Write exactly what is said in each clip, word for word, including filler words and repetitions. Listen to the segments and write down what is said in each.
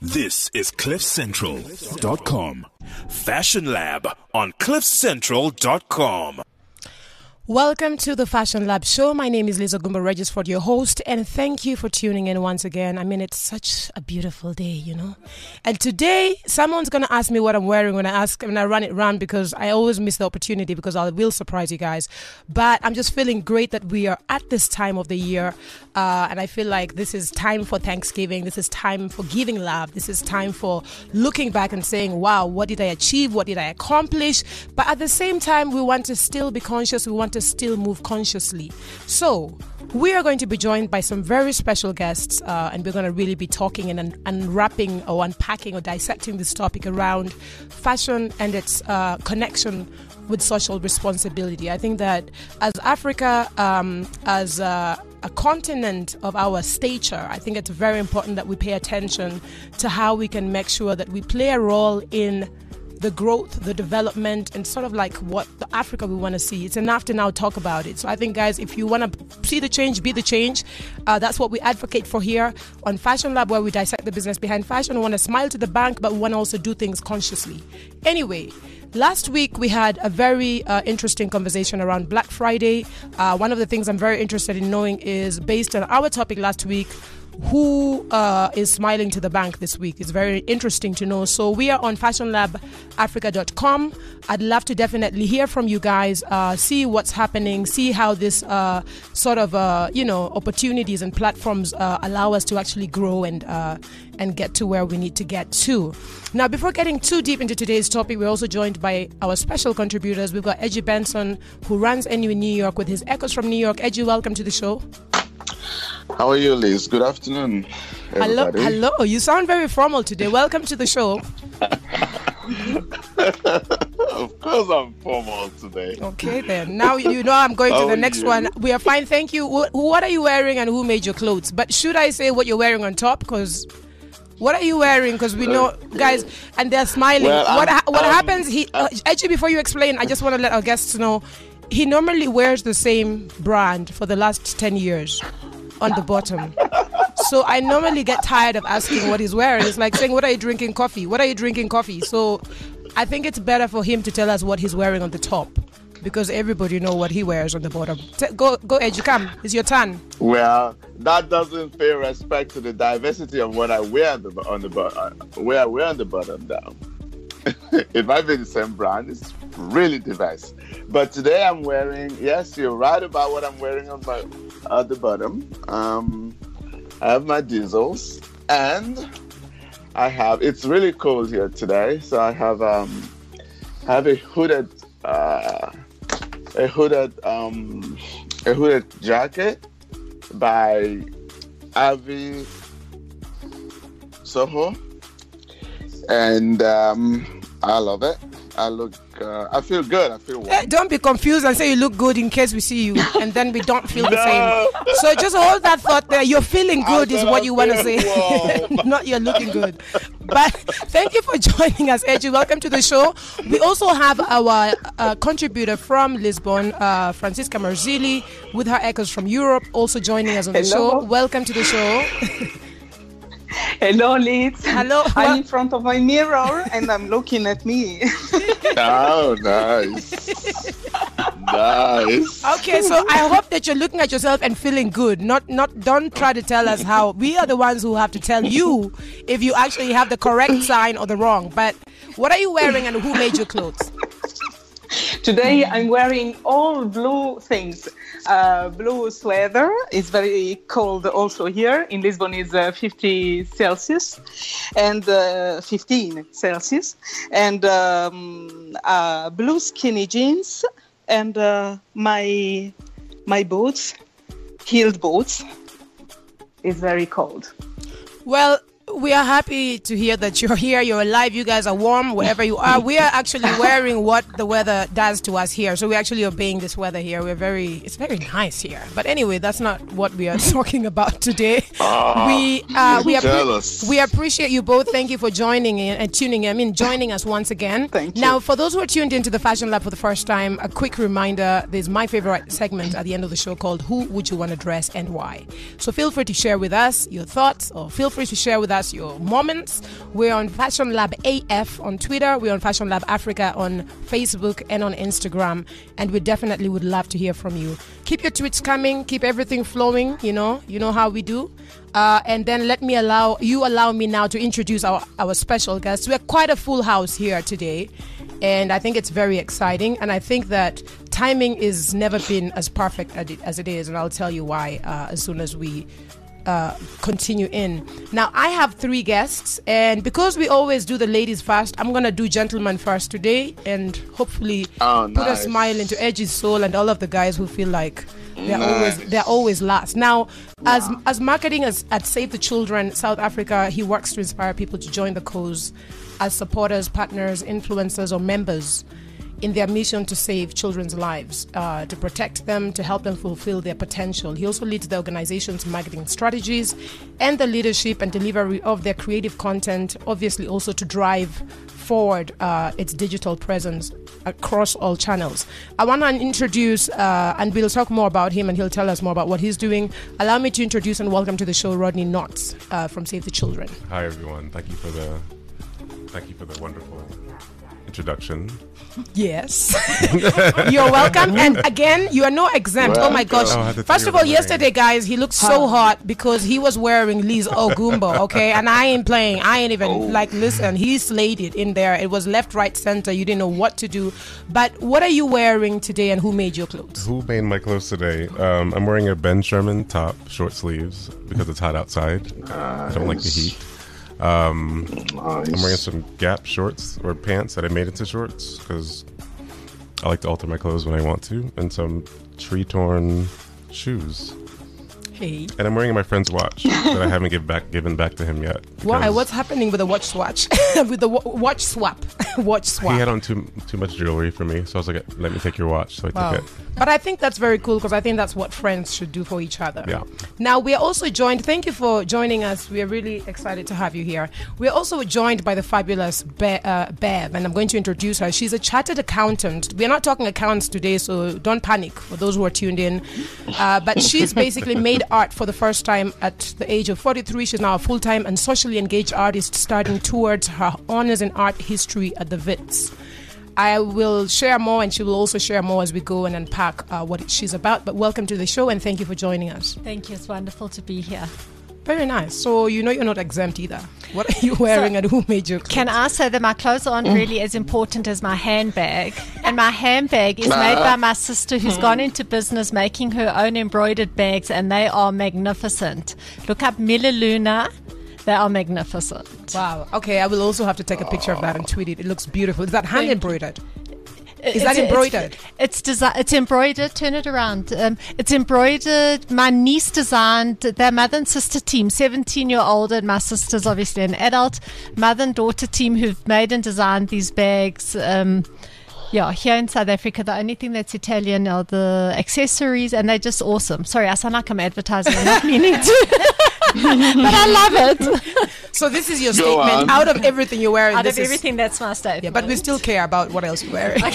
This is cliff central dot com. Fashion Lab on cliff central dot com. Welcome to the Fashion Lab show. My name is Liz Ogumba Regisford, your host, and thank you for tuning in once again. I mean, it's such a beautiful day, you know. And today, someone's going to ask me what I'm wearing when I ask when I run it round, because I always miss the opportunity because I will surprise you guys. But I'm just feeling great that we are at this time of the year, uh, and I feel like this is time for Thanksgiving. This is time for giving love. This is time for looking back and saying, "Wow, what did I achieve? What did I accomplish?" But at the same time, we want to still be conscious. We want to still move consciously. So we are going to be joined by some very special guests, uh, and we're going to really be talking and un- unwrapping or unpacking or dissecting this topic around fashion and its uh, connection with social responsibility. I think that as Africa, um, as uh, a continent of our stature, I think it's very important that we pay attention to how we can make sure that we play a role in the growth, the development, and sort of like what the Africa we want to see. It's enough to now talk about it. So I think, guys, if you want to see the change, be the change. Uh, that's what we advocate for here on Fashion Lab, where we dissect the business behind fashion. We want to smile to the bank, but we want to also do things consciously. Anyway, last week we had a very uh, interesting conversation around Black Friday. Uh, one of the things I'm very interested in knowing is, based on our topic last week, who uh, is smiling to the bank this week. It's very interesting to know. So we are on fashion lab africa dot com. I'd love to definitely hear from you guys, uh, see what's happening, see how this uh, sort of, uh, you know, opportunities and platforms uh, allow us to actually grow and uh, and get to where we need to get to. Now, before getting too deep into today's topic, we're also joined by our special contributors. We've got Edgy Benson, who runs N U in New York with his Echoes from New York. Edgy, welcome to the show. How are you, Liz? Good afternoon, everybody. Hello, hello. You sound very formal today. Welcome to the show. Of course I'm formal today. Okay, then. Now you know I'm going to the next you? one. We are fine, thank you. What are you wearing and who made your clothes? But should I say what you're wearing on top? Because what are you wearing? Because we know, guys, and they're smiling. Well, what ha- what um, happens? He uh, actually, before you explain, I just want to let our guests know, he normally wears the same brand for the last ten years on the bottom. So I normally get tired of asking what he's wearing. It's like saying, what are you drinking coffee? What are you drinking coffee? So I think it's better for him to tell us what he's wearing on the top, because everybody know what he wears on the bottom. T- go, go, Edge, come. It's your turn. Well, that doesn't pay respect to the diversity of what I wear on the on the uh, where I wear on the bottom down. It might be the same brand. It's really diverse. But today I'm wearing, yes, you're right about what I'm wearing on my at the bottom. Um, I have my diesels, and I have, it's really cold here today, so I have um, I have a hooded uh, a hooded um, a hooded jacket by Avi Soho, and um, I love it. I look, uh, I feel good. I feel warm. Hey, don't be confused and say you look good in case we see you, and then we don't feel the No. same. So just hold that thought there. You're feeling good is what you want to say. Not you're looking good. But thank you for joining us, Edgy. Welcome to the show. We also have our uh, contributor from Lisbon, uh, Francisca Marzilli, with her Echoes from Europe, also joining us on the Hello. show. Welcome to the show. Hello, Liz. Hello. I'm Well- in front of my mirror and I'm looking at me. Oh, nice. Nice. Okay, so I hope that you're looking at yourself and feeling good. Not, not. Don't try to tell us how. We are the ones who have to tell you if you actually have the correct sign or the wrong. But what are you wearing and who made your clothes? Today I'm wearing all blue things. Uh, blue sweater. It's very cold also here. In Lisbon is uh, fifty Celsius and uh, fifteen Celsius. And um, uh, blue skinny jeans and uh, my my boots, heeled boots. It's very cold. Well, we are happy to hear that you're here, you're alive, you guys are warm wherever you are. We are actually wearing what the weather does to us here. So we're actually obeying this weather here. We're very, it's very nice here. But anyway, that's not what we are talking about today. Oh, we uh, we, jealous. appre- we appreciate you both. Thank you for joining in and tuning in. I mean, joining us once again. Thank you. Now, for those who are tuned into the Fashion Lab for the first time, a quick reminder, there's my favorite segment at the end of the show called Who Would You Want to Dress and Why? So feel free to share with us your thoughts, or feel free to share with us us your moments. We're on Fashion Lab A F on Twitter. We're on Fashion Lab Africa on Facebook and on Instagram. And we definitely would love to hear from you. Keep your tweets coming. Keep everything flowing. You know, you know how we do. Uh, and then let me allow you allow me now to introduce our, our special guests. We're quite a full house here today. And I think it's very exciting. And I think that timing is never been as perfect as it, as it is. And I'll tell you why uh, as soon as we uh, continue in. Now, I have three guests. And because we always do the ladies first, I'm going to do gentlemen first today. And hopefully oh, put nice. a smile into Edgy's soul and all of the guys who feel like they're nice. always they're always last. Now, as as marketing as at Save the Children South Africa, he works to inspire people to join the cause as supporters, partners, influencers, or members in their mission to save children's lives, uh, to protect them, to help them fulfill their potential. He also leads the organization's marketing strategies and the leadership and delivery of their creative content, obviously also to drive forward uh, its digital presence across all channels. I want to introduce, uh, and we'll talk more about him and he'll tell us more about what he's doing. Allow me to introduce and welcome to the show Rodney Knotts uh, from Save the Children. Hi everyone, thank you for the thank you for the wonderful introduction. Yes. You're welcome. And again, you are no exempt. Well, oh my gosh. Oh, First of all, yesterday, guys, he looked so hot because he was wearing Liz Ogumbo, okay? And I ain't playing. I ain't even, oh. like, listen, he slayed it in there. It was left, right, center. You didn't know what to do. But what are you wearing today and who made your clothes? Who made my clothes today? Um, I'm wearing a Ben Sherman top, short sleeves, because it's hot outside. Nice. I don't like the heat. Um, nice. I'm wearing some Gap shorts or pants that I made into shorts because I like to alter my clothes when I want to, and some tree-torn shoes. Hey. And I'm wearing my friend's watch that I haven't give back, given back to him yet. Why? because What's happening with the watch swatch? with the w- watch swap? watch swap. He had on too too much jewelry for me, so I was like, "Let me take your watch." So I Wow. took it. But I think that's very cool because I think that's what friends should do for each other. Yeah. Now, we are also joined, thank you for joining us. We are really excited to have you here. We are also joined by the fabulous Be- uh, Bev, and I'm going to introduce her. She's a chartered accountant. We're not talking accounts today, so don't panic for those who are tuned in. Uh, but she's basically made art for the first time at the age of forty-three. She's now a full-time and socially engaged artist starting towards her honors in art history at the Wits. I will share more, and she will also share more as we go and unpack uh, what she's about. But welcome to the show, and thank you for joining us. Thank you. It's wonderful to be here. Very nice. So you know you're not exempt either. What are you wearing, so, and who made your clothes? Can I say that my clothes aren't really as important as my handbag? And my handbag is made by my sister who's gone into business making her own embroidered bags, and they are magnificent. Look up Mila Luna. They are magnificent. Wow. Okay, I will also have to take a picture of that and tweet it. It looks beautiful. Is that hand embroidered? Is it's, that embroidered? It's it's, desi- it's embroidered. Turn it around. Um, it's embroidered. My niece designed. Their mother and sister team, seventeen year old, and my sister's obviously an adult. Mother and daughter team who've made and designed these bags. Um, Yeah, here in South Africa, the only thing that's Italian are the accessories, and they're just awesome. Sorry, I sound like I'm advertising, I'm not meaning to. But I love it. So this is your Go statement. on. Out of everything you're wearing. Out this of is- everything, that's my statement. Yeah, but we still care about what else you're wearing.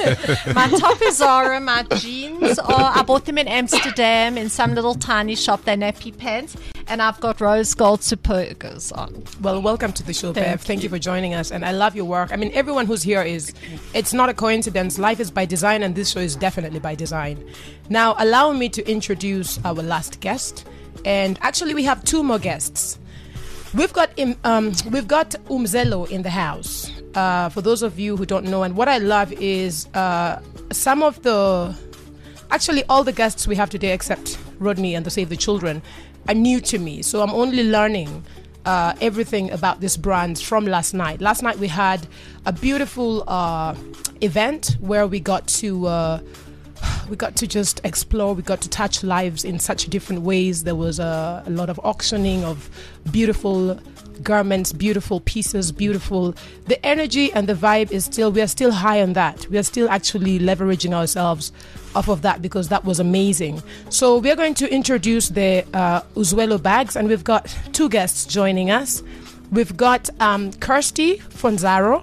My top is Zara. My jeans are, I bought them in Amsterdam in some little tiny shop. They're nappy pants. And I've got rose gold Supergas on. Well, welcome to the show, Thank Bev. Thank you. you for joining us. And I love your work. I mean, everyone who's here is, it's not a coincidence. Life is by design, and this show is definitely by design. Now, allow me to introduce our last guest. And actually, we have two more guests. We've got um, um, we've got Umzelo in the house. Uh, for those of you who don't know, and what I love is uh, some of the, actually all the guests we have today, except Rodney and the Save the Children, are new to me. So I'm only learning uh, everything about this brand from last night. Last night we had a beautiful uh, event where we got to. Uh, We got to just explore. We got to touch lives in such different ways. There was a, a lot of auctioning of beautiful garments, beautiful pieces, beautiful. The energy and the vibe is still, we are still high on that. We are still actually leveraging ourselves off of that because that was amazing. So we're going to introduce the uh, Uzwelo bags, and we've got two guests joining us. We've got um, Kirsty Fonzaro.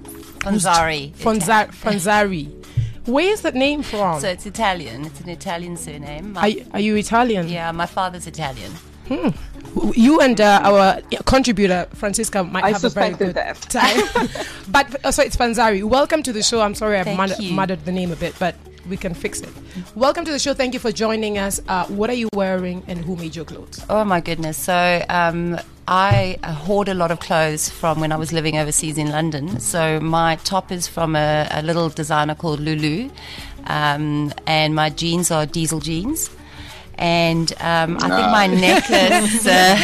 Fonzari. Fonza- Fonzari. Where is that name from? So it's Italian. It's an Italian surname. My, Are, are you Italian? yeah, my father's Italian. Hmm. w- you and uh, our contributor Francisca might I have a very suspected good that. time. But uh, so it's Fanzari. Welcome to the show. I'm sorry I Thank mud- you. muddled the name a bit, but we can fix it. Welcome to the show. Thank you for joining us. Uh, what are you wearing, and who made your clothes? Oh my goodness. So um, I hoard a lot of clothes from when I was living overseas in London. So my top is from a, a little designer called Lulu, um, and my jeans are Diesel jeans. And um, I think my necklace,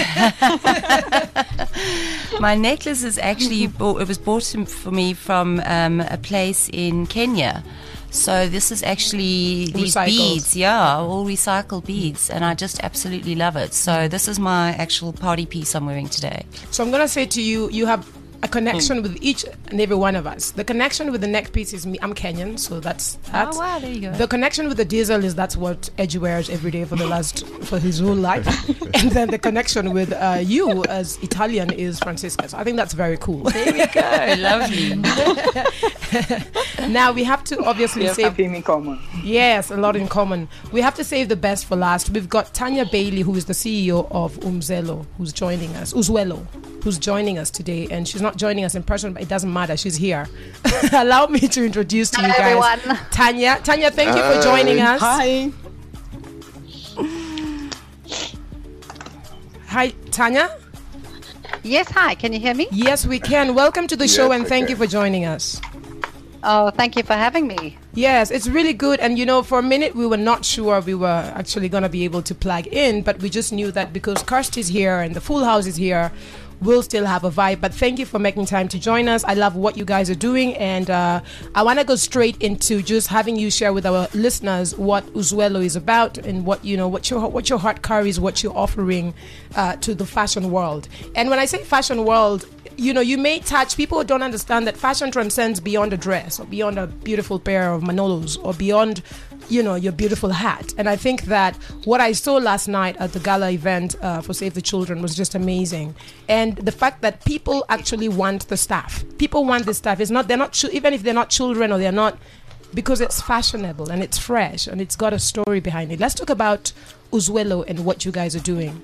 uh, my necklace is actually bought, it was bought for me from um, a place in Kenya. So this is actually these Recycled. beads, yeah, all recycled beads, and I just absolutely love it. So this is my actual party piece I'm wearing today. So I'm going to say to you, you have a connection with each and every one of us. The connection with the neck piece is me. I'm Kenyan, so that's that. Oh wow, there you go. The connection with the diesel is that's what Edgy wears every day for the last for his whole life. And then the connection with uh, you as Italian is Francisca. So I think that's very cool. There we go, lovely. Now we have to obviously We have save. something in common. Yes, a lot in common. We have to save the best for last. We've got Tanya Bailey, who is the C E O of Umzelo, who's joining us. Uzwelo, who's joining us today, and she's not joining us in person, but it doesn't matter. She's here. Allow me to introduce to you guys, everyone. Tanya. Tanya, thank you for joining us. Hi. Hi, Tanya. Yes, hi. Can you hear me? Yes, we can. Welcome to the show, Yes, and we thank can. you for joining us. Oh, thank you for having me. Yes, it's really good. And you know, for a minute, we were not sure we were actually going to be able to plug in, but we just knew that because Kirsty's here and the full house is here, we'll still have a vibe. But thank you for making time to join us. I love what you guys are doing. And uh, I want to go straight into just having you share with our listeners what Uzwelo is about and what, you know, what your, what your heart carries, what you're offering uh, to the fashion world. And when I say fashion world, you know, you may touch, people don't understand that fashion transcends beyond a dress or beyond a beautiful pair of Manolos or beyond, you know, your beautiful hat. And I think that what I saw last night at the gala event uh, for Save the Children was just amazing. And the fact that people actually want the stuff. People want the stuff. It's not, they're not, ch- even if they're not children or they're not, because it's fashionable and it's fresh and it's got a story behind it. Let's talk about Uzwelo and what you guys are doing.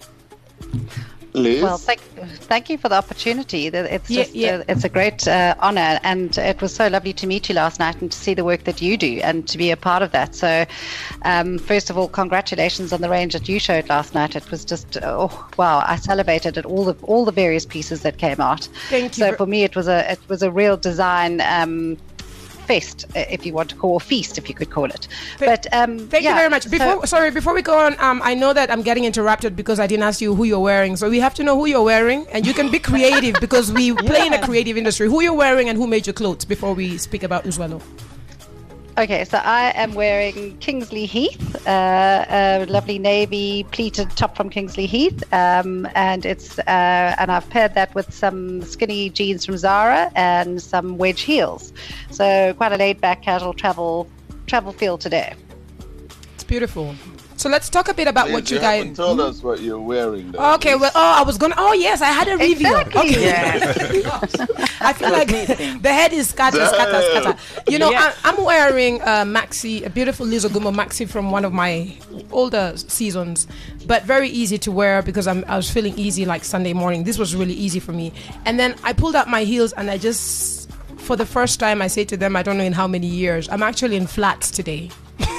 Liz? Well, thank, thank you for the opportunity. That It's Yeah, just, yeah. Uh, it's a great uh, honor, and it was so lovely to meet you last night and to see the work that you do and to be a part of that. So, um, first of all, congratulations on the range that you showed last night. It was just oh wow! I salivated at all the all the various pieces that came out. Thank you. So for me, it was a it was a real design. Um, Fest, uh, if you want to call, or feast, if you could call it. Thank- But um, Thank yeah, you very much. so- Before, sorry, before we go on, um, I know that I'm getting interrupted because I didn't ask you who you're wearing. So we have to know who you're wearing, and you can be creative because we play in a creative industry. Who you're wearing and who made your clothes before we speak about Uzwelo. Okay, so I am wearing Kingsley Heath, uh, a lovely navy pleated top from Kingsley Heath, um, and it's uh, and I've paired that with some skinny jeans from Zara and some wedge heels. So quite a laid-back, casual travel travel feel today. It's beautiful. So let's talk a bit about Liz, what you, you guys. haven't told us what you're wearing. Though. Okay, well, oh, I was gonna. Oh, yes, I had a reveal. Exactly. Okay. Yeah. I feel like the head is scatter, scatter, scatter. You know, Yeah. I, I'm wearing a maxi, a beautiful Lizo Gumbo maxi from one of my older seasons, but very easy to wear because I'm, I was feeling easy like Sunday morning. This was really easy for me. And then I pulled out my heels and I just, for the first time, I say to them, I don't know in how many years, I'm actually in flats today.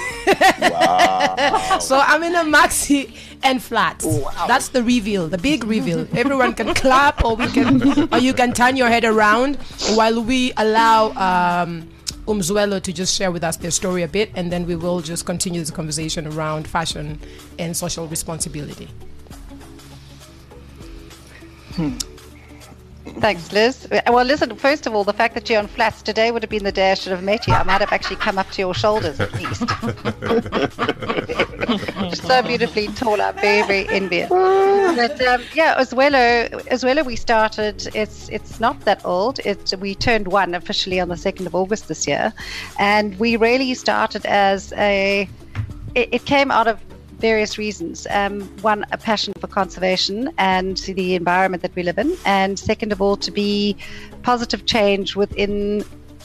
Wow. So I'm in a maxi and flats. That's the reveal, the big reveal. Everyone can clap, or we can, or you can turn your head around while we allow um, Umzwelo to just share with us their story a bit, and then we will just continue this conversation around fashion and social responsibility. Thanks, Liz. Well, listen, first of all, the fact that you're on flats today would have been the day I should have met you. I might have actually come up to your shoulders at least. So beautifully tall. I'm very, very envious. But um, yeah, Uzwelo, Uzwelo, we started, it's it's not that old. It, we turned one officially on the second of August this year. And we really started as a, it, it came out of various reasons. Um, one, a passion for conservation and the environment that we live in, and second of all, to be positive change within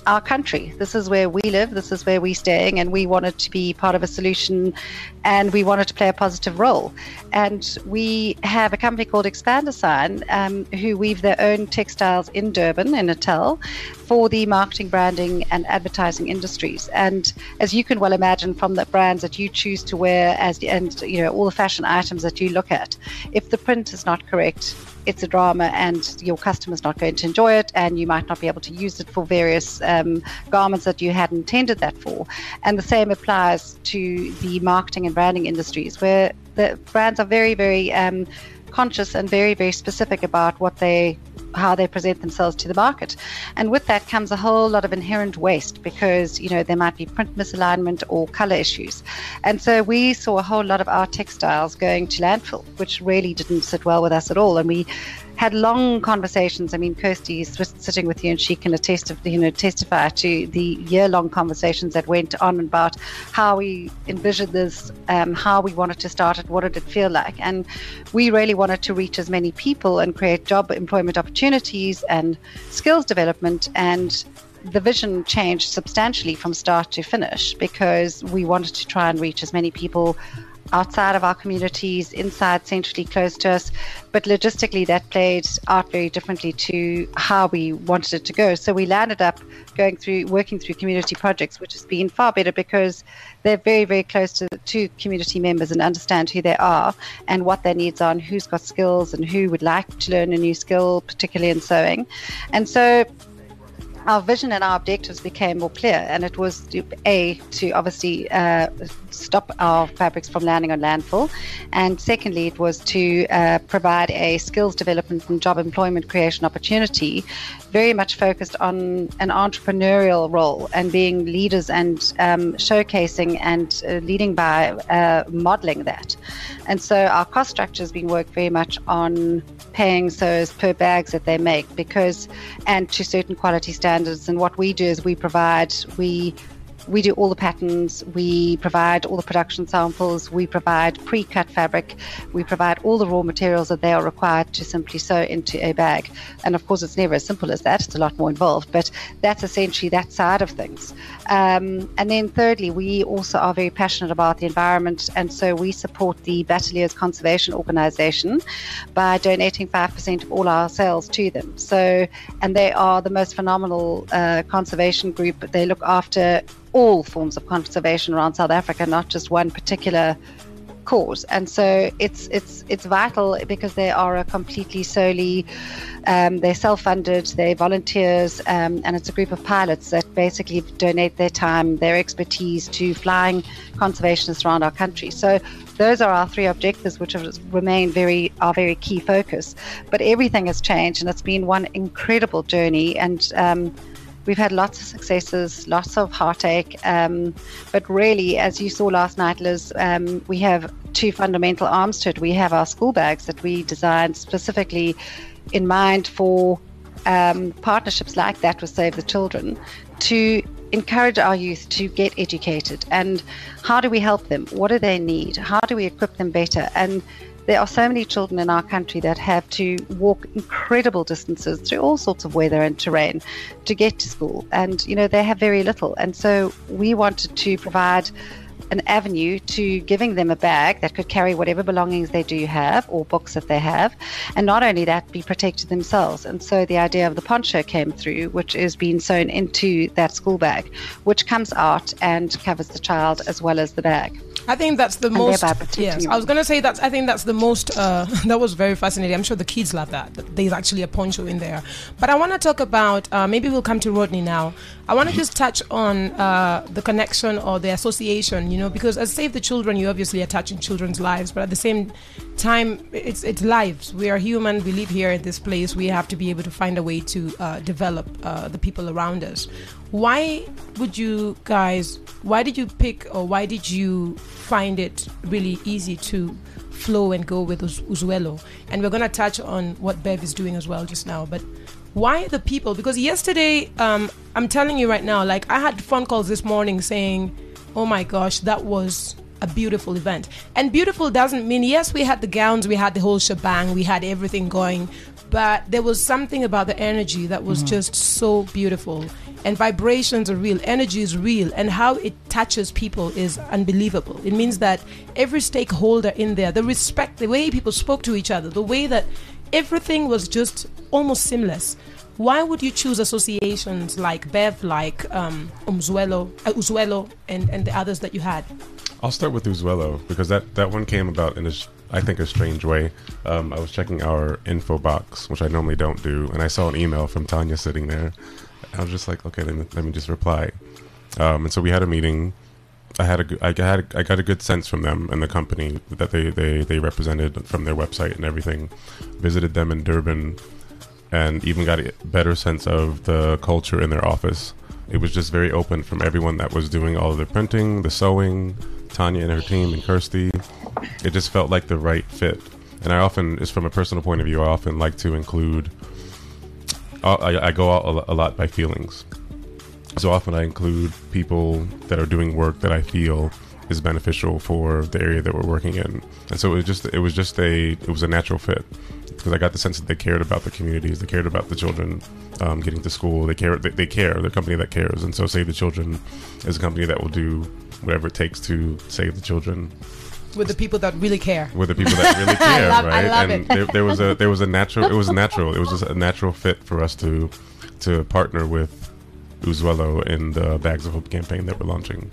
our country. This is where we live. This is where we're staying, and we wanted to be part of a solution, and we wanted to play a positive role. And we have a company called Expandersign, um, who weave their own textiles in Durban, in Natal, for the marketing, branding, and advertising industries. And as you can well imagine, from the brands that you choose to wear, as and you know all the fashion items that you look at, if the print is not correct, it's a drama, and your customer's not going to enjoy it, and you might not be able to use it for various um, garments that you had intended that for. And the same applies to the marketing and branding industries, where the brands are very, very um, conscious and very, very specific about what they how they present themselves to the market. And with that comes a whole lot of inherent waste, because you know there might be print misalignment or color issues. And so we saw a whole lot of our textiles going to landfill, which really didn't sit well with us at all. And we had long conversations. I mean, Kirsty is sitting with you, and she can attest, you know, testify to the year-long conversations that went on about how we envisioned this, um, how we wanted to start it, what did it feel like. And we really wanted to reach as many people and create job employment opportunities and skills development. And the vision changed substantially from start to finish, because we wanted to try and reach as many people outside of our communities, inside, centrally close to us. But logistically, that played out very differently to how we wanted it to go. So we landed up going through, working through community projects, which has been far better, because they're very, very close to, to community members and understand who they are and what their needs are, and who's got skills and who would like to learn a new skill, particularly in sewing. And so our vision and our objectives became more clear, and it was to, A, to obviously uh, stop our fabrics from landing on landfill, and secondly, it was to uh, provide a skills development and job employment creation opportunity, very much focused on an entrepreneurial role and being leaders and um, showcasing and uh, leading by uh, modeling that. And so our cost structure has been worked very much on paying sewers per bags that they make, because and to certain quality standards. And what we do is we provide we we do all the patterns, we provide all the production samples, we provide pre-cut fabric, we provide all the raw materials that they are required to simply sew into a bag. And of course, it's never as simple as that, it's a lot more involved, but that's essentially that side of things. Um, and then thirdly, we also are very passionate about the environment, and so we support the Bateliers Conservation Organization by donating five percent of all our sales to them. So, and they are the most phenomenal uh, conservation group. They look after all forms of conservation around South Africa, not just one particular cause. And so it's it's it's vital, because they are a completely solely um, they're self-funded, they're volunteers, um, and it's a group of pilots that basically donate their time, their expertise to flying conservationists around our country. So those are our three objectives, which have remained very our very key focus. But everything has changed, and it's been one incredible journey. And um, we've had lots of successes, lots of heartache, um, but really, as you saw last night, Liz, um, we have two fundamental arms to it. We have our school bags that we designed specifically in mind for um, partnerships like that with Save the Children, to encourage our youth to get educated. And how do we help them? What do they need? How do we equip them better? And there are so many children in our country that have to walk incredible distances through all sorts of weather and terrain to get to school. And, you know, they have very little. And so we wanted to provide an avenue to giving them a bag that could carry whatever belongings they do have, or books that they have. And not only that, be protected themselves. And so the idea of the poncho came through, which is being sewn into that school bag, which comes out and covers the child as well as the bag. I think that's the and most. Yes, them. I was going to say that. I think that's the most. Uh, that was very fascinating. I'm sure the kids love that. that there's actually a poncho in there. But I want to talk about. Uh, maybe we'll come to Rodney now. I want to just touch on uh, the connection or the association. You know, because as Save the Children, you obviously are touching children's lives, but at the same time, it's it's lives. We are human. We live here in this place. We have to be able to find a way to uh, develop uh, the people around us. Why would you guys, why did you pick, or why did you find it really easy to flow and go with Uz- Uzwelo? And we're going to touch on what Bev is doing as well just now. But why the people? Because yesterday, um, I'm telling you right now, like I had phone calls this morning saying, oh my gosh, that was a beautiful event. And beautiful doesn't mean, yes, we had the gowns, we had the whole shebang, we had everything going. but there was something about the energy that was just so beautiful. And vibrations are real, energy is real, and how it touches people is unbelievable. It means that every stakeholder in there, the respect, the way people spoke to each other, the way that everything was just almost seamless. Why would you choose associations like Bev, like um, Umzwelo, uh, Uzuelo, and, and the others that you had? I'll start with Uzuelo because that, that one came about in a, I think, a strange way. Um, I was checking our info box, which I normally don't do, and I saw an email from Tanya sitting there. I was just like, okay, let me, let me just reply. Um, and so we had a meeting. I had a, I had, I got a good sense from them and the company that they, they, they represented from their website and everything. Visited them in Durban, and even got a better sense of the culture in their office. It was just very open from everyone that was doing all of the printing, the sewing, Tanya and her team, and Kirsty. It just felt like the right fit. And I often, just from a personal point of view, I often like to include. I, I go out a lot by feelings. So often I include people that are doing work that I feel is beneficial for the area that we're working in. And so it was just it was just a it was a natural fit because I got the sense that they cared about the communities, they cared about the children um, getting to school, they care they, they care, they're a company that cares. And so Save the Children is a company that will do whatever it takes to save the children. With the people that really care. With the people that really care, I love, right? I love and it. there, there was a there was a natural it was natural it was just a natural fit for us to to partner with Uzuelo in the Bags of Hope campaign that we're launching.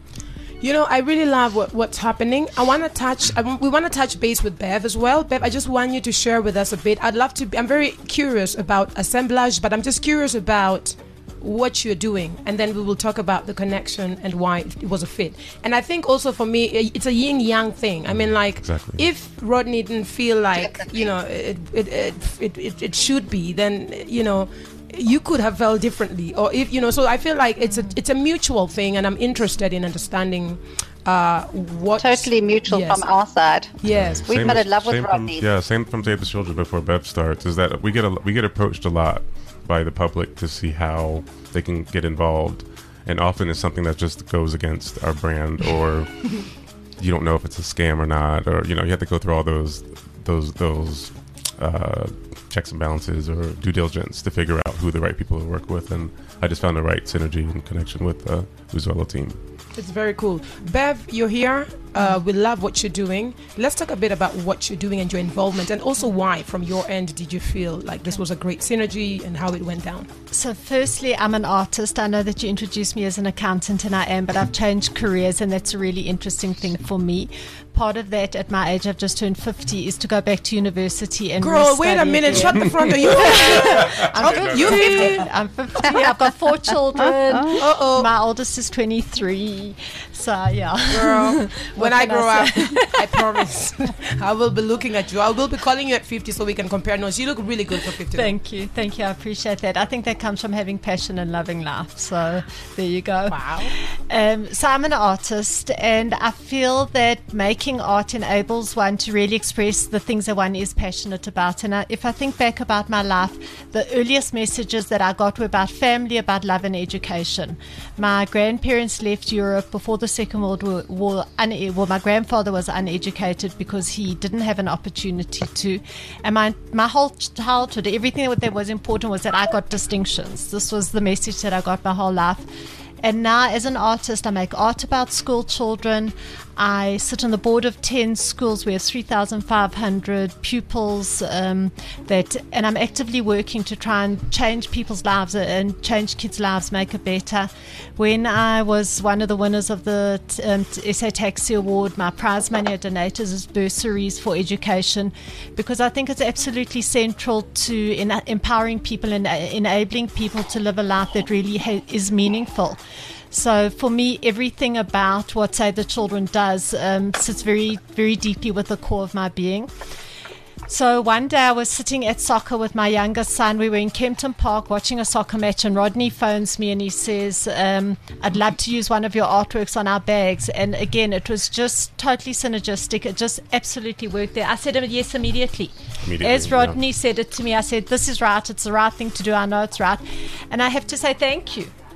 You know, I really love what, what's happening. I want to touch. I, we want to touch base with Bev as well. Bev, I just want you to share with us a bit. I'd love to. I'm very curious about assemblage, but I'm just curious about what you're doing, and then we will talk about the connection and why it was a fit. And I think also for me, it's a yin yang thing. I mean, like, exactly. If Rodney didn't feel like, you know, it it, it it it it should be, then, you know, you could have felt differently. Or if, you know, so I feel like it's a it's a mutual thing, and I'm interested in understanding uh what Totally mutual yes. from our side. Yes, we Same fell as- in love with same from- Rodney. Yeah, same from Save the Children before Bev starts. Is that we get a, we get approached a lot by the public to see how they can get involved, and often it's something that just goes against our brand, or you don't know if it's a scam or not, or you know you have to go through all those those those uh, checks and balances or due diligence to figure out who the right people to work with. And I just found the right synergy and connection with the Uzuelo team. It's very cool. Bev, you're here. Uh, we love what you're doing. Let's talk a bit about what you're doing and your involvement, and also why, from your end, did you feel like this was a great synergy and how it went down? So firstly, I'm an artist. I know that you introduced me as an accountant, and I am, but I've changed careers, and that's a really interesting thing for me. Part of that, at my age, I've just turned fifty, is to go back to university and Girl, wait a restudy minute. again. Shut the front door. You I'm fifty. You fifty? I'm fifty. I've got four children. Uh-oh. My oldest is twenty-three. So, yeah. Girl, when I can I grow up, say? I promise, I will be looking at you. I will be calling you at fifty so we can compare notes. You look really good for fifty. Thank you. Thank you. I appreciate that. I think that comes from having passion and loving life. So there you go. Wow. Um, so I'm an artist, and I feel that making art enables one to really express the things that one is passionate about. And I, if I think back about my life, the earliest messages that I got were about family, about love and education. My grandparents left Europe before the Second World War. war un- well, my grandfather was uneducated because he didn't have an opportunity to. And my, my whole childhood, everything that was important was that I got distinctions. This was the message that I got my whole life. And now, as an artist, I make art about school children. I sit on the board of ten schools. We have three thousand five hundred pupils, um, that, and I'm actively working to try and change people's lives and change kids' lives, make it better. When I was one of the winners of the um, S A Taxi Award, my prize money I donated is bursaries for education, because I think it's absolutely central to in, empowering people and uh, enabling people to live a life that really ha- is meaningful. So for me, everything about what Save the Children does um, sits very, very deeply with the core of my being. So one day I was sitting at soccer with my youngest son. We were in Kempton Park watching a soccer match, and Rodney phones me and he says, um, I'd love to use one of your artworks on our bags. And again, it was just totally synergistic. It just absolutely worked there. I said yes immediately. Immediately, As Rodney yeah. said it to me, I said, this is right. It's the right thing to do. I know it's right. And I have to say thank you.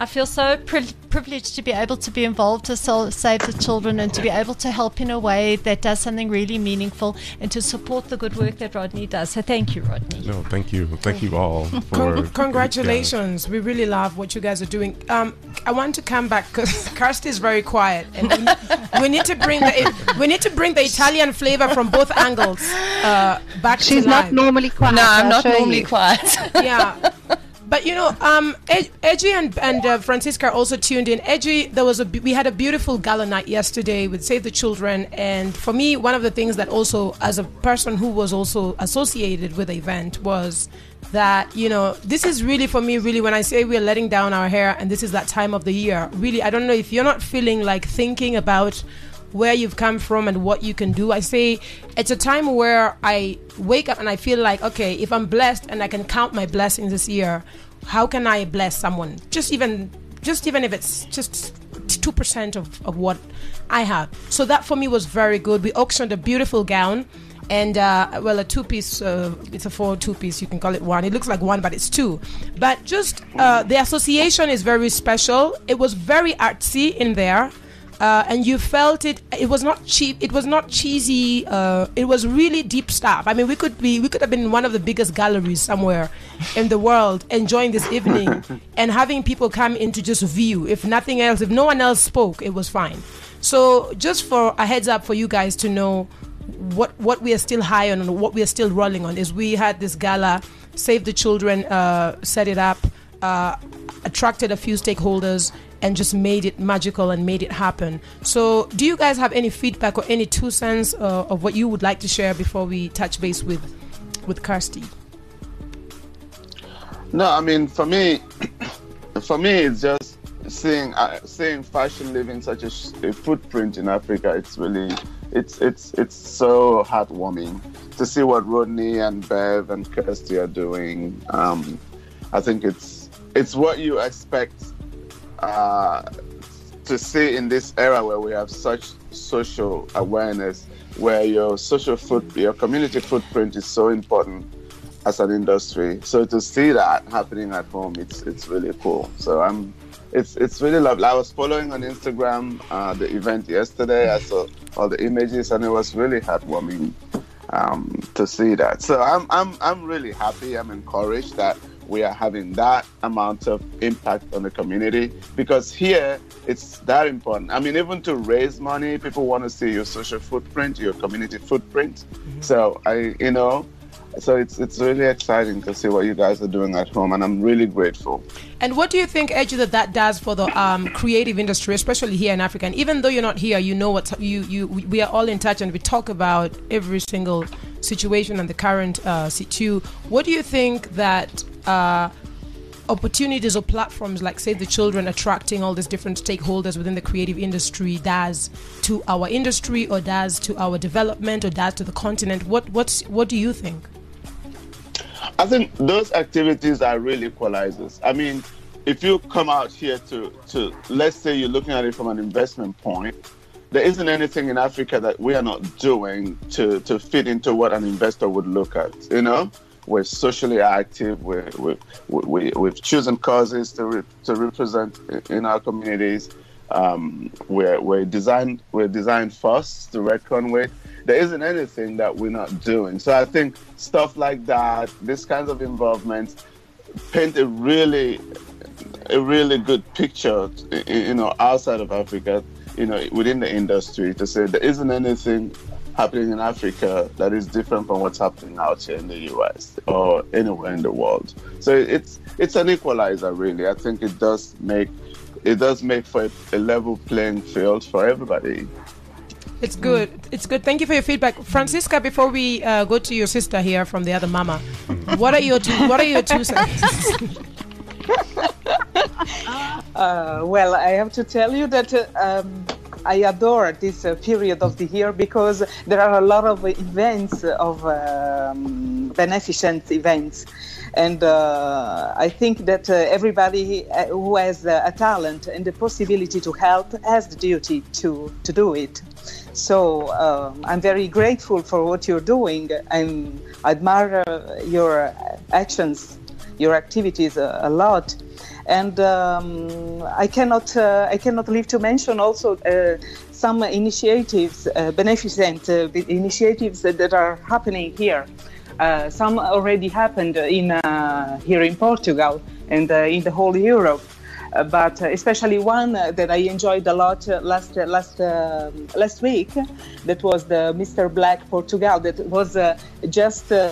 I feel so pri- privileged to be able to be involved to sol- save the children and to be able to help in a way that does something really meaningful and to support the good work that Rodney does. So thank you, Rodney. No, thank you. Thank you all for... Con- congratulations. Yeah. We really love what you guys are doing. Um, I want to come back because Kirsty is very quiet. And we, we need to bring the we need to bring the Italian flavor from both angles uh, back She's to not life. normally quiet. No, I'm I'll not show normally you. quiet. Yeah. But you know, um, Ed- Edgy and, and uh, Francisca also tuned in. Edgy, there was a we had a beautiful gala night yesterday with Save the Children, and for me, one of the things that also, as a person who was also associated with the event, was that you know this is really for me really when I say we're letting down our hair, and this is that time of the year. Really, I don't know if you're not feeling like thinking about where you've come from and what you can do. I say it's a time where I wake up and I feel like, okay, if I'm blessed and I can count my blessings this year, how can I bless someone? Just even just even if it's just two percent of, of what I have. So that for me was very good. We auctioned a beautiful gown and uh, well, a two-piece, uh, it's a four two-piece, you can call it one. It looks like one, but it's two. But just uh, the association is very special. It was very artsy in there. Uh, and you felt it. It was not cheap. It was not cheesy. Uh, it was really deep stuff. I mean, we could be. We could have been in one of the biggest galleries somewhere in the world, enjoying this evening, and having people come in to just view. If nothing else, if no one else spoke, it was fine. So, just for a heads up for you guys to know what what we are still high on and what we are still rolling on is we had this gala, Save the Children, uh, set it up, uh, attracted a few stakeholders, and just made it magical and made it happen. So do you guys have any feedback or any two cents uh, of what you would like to share before we touch base with with Kirsty? No, I mean, for me, for me, it's just seeing uh, seeing fashion leaving such a, sh- a footprint in Africa. It's really, it's it's it's so heartwarming to see what Rodney and Bev and Kirsty are doing. Um, I think it's it's what you expect Uh, to see in this era where we have such social awareness, where your social foot, your community footprint is so important as an industry. So to see that happening at home, it's it's really cool. So I'm, it's it's really lovely. I was following on Instagram uh, the event yesterday. I saw all the images, and it was really heartwarming um, to see that. So I'm I'm I'm really happy. I'm encouraged that we are having that amount of impact on the community, because here it's that important. I mean, even to raise money, people want to see your social footprint, your community footprint. Mm-hmm. So I, you know, so it's it's really exciting to see what you guys are doing at home, and I'm really grateful. And what do you think, Edgy, that that does for the um, creative industry, especially here in Africa? And even though you're not here, you know what you you we are all in touch, and we talk about every single situation and the current uh, situ. What do you think that uh, opportunities or platforms like Save the Children attracting all these different stakeholders within the creative industry does to our industry, or does to our development, or does to the continent? What what's what do you think? I think those activities are real equalizers. I mean, if you come out here to, to, let's say you're looking at it from an investment point, there isn't anything in Africa that we are not doing to, to fit into what an investor would look at, you know? We're socially active, we're, we we we've chosen causes to, re, to represent in our communities. Um, we're, we're, designed, we're designed first to reckon with. There isn't anything that we're not doing. So I think stuff like that, this kinds of involvement, paint a really, a really good picture, you know, outside of Africa, you know, within the industry, to say there isn't anything happening in Africa that is different from what's happening out here in the U S or anywhere in the world. So it's it's an equalizer, really. I think it does make it does make for a, a level playing field for everybody. It's good. It's good. Thank you for your feedback, Francisca. Before we uh, go to your sister here from the other mama, what are your two, what are your two cents? uh, well, I have to tell you that uh, um, I adore this uh, period of the year, because there are a lot of events, of um, beneficent events. And uh, I think that uh, everybody who has uh, a talent and the possibility to help has the duty to, to do it. So um, I'm very grateful for what you're doing. I'm, I admire uh, your actions, your activities a, a lot. And um, I cannot uh, I cannot leave to mention also uh, some initiatives, uh, beneficent uh, initiatives that, that are happening here. Uh, some already happened in uh, here in Portugal and uh, in the whole Europe. Uh, but uh, especially one uh, that I enjoyed a lot uh, last uh, last uh, last week, that was the Mister Black Portugal. That was uh, just uh,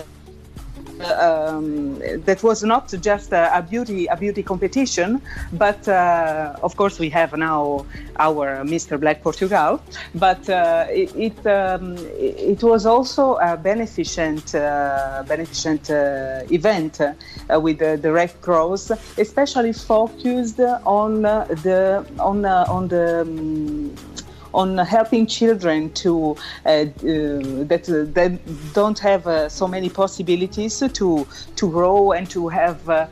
um, that was not just a, a beauty a beauty competition, but uh, of course we have now our Mister Black Portugal. But uh, it it, um, it was also a beneficent uh, beneficent uh, event uh, with the, the Red Cross, especially focused on uh, the on uh, on the. Um, on helping children to uh, uh, that uh, that don't have uh, so many possibilities to to grow and to have uh,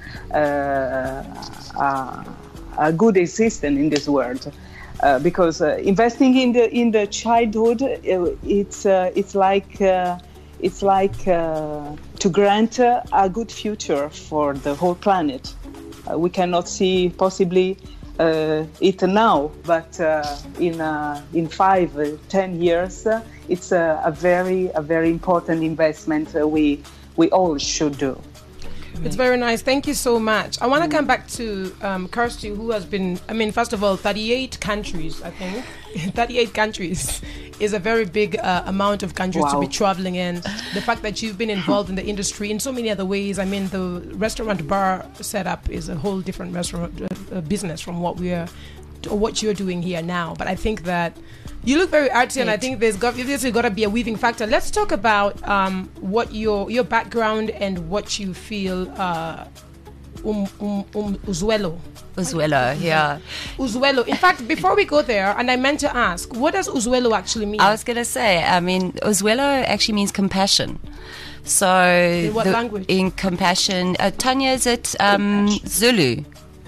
uh, uh, a good existence in this world. Uh, because uh, investing in the in the childhood, uh, it's uh, it's like uh, it's like uh, to grant uh, a good future for the whole planet. Uh, we cannot see possibly. Uh, it now, but uh, in uh, in five, uh, ten years, uh, it's a, a very a very important investment uh, we we all should do. It's very nice. Thank you so much. I want to come back to um, Kirsty, who has been, I mean, first of all, thirty-eight countries, I think. thirty-eight countries is a very big uh, amount of countries wow. to be traveling in. The fact that you've been involved in the industry in so many other ways. I mean, the restaurant bar setup is a whole different restaurant uh, uh, business from what we are, or what you're doing here now. But I think that you look very artsy, and I think there's got there's got to be a weaving factor. Let's talk about um, what your your background and what you feel. Uh, um, um, um, Uzuelo. Uzuelo, yeah. Uzuelo. In fact, before we go there, and I meant to ask, what does Uzuelo actually mean? I was going to say, I mean, Uzuelo actually means compassion. So in what the, language? In compassion, uh, Tanya, is it um, Zulu?